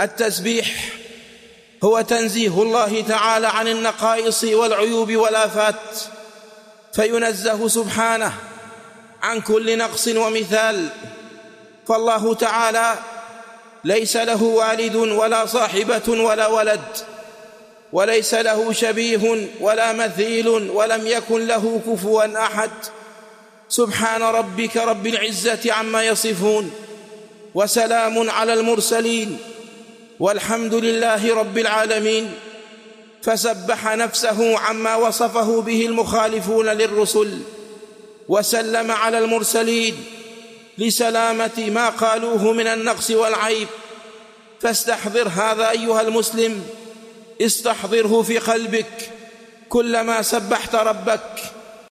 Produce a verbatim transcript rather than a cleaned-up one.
التسبيح هو تنزيه الله تعالى عن النقائص والعيوب والآفات، فينزه سبحانه عن كل نقص ومثال. فالله تعالى ليس له والد ولا صاحبة ولا ولد، وليس له شبيه ولا مثيل، ولم يكن له كفوا أحد. سبحان ربك رب العزة عما يصفون، وسلام على المرسلين، والحمد لله رب العالمين. فسبح نفسه عما وصفه به المخالفون للرسل، وسلم على المرسلين لسلامة ما قالوه من النقص والعيب. فاستحضر هذا أيها المسلم، استحضره في قلبك كلما سبحت ربك،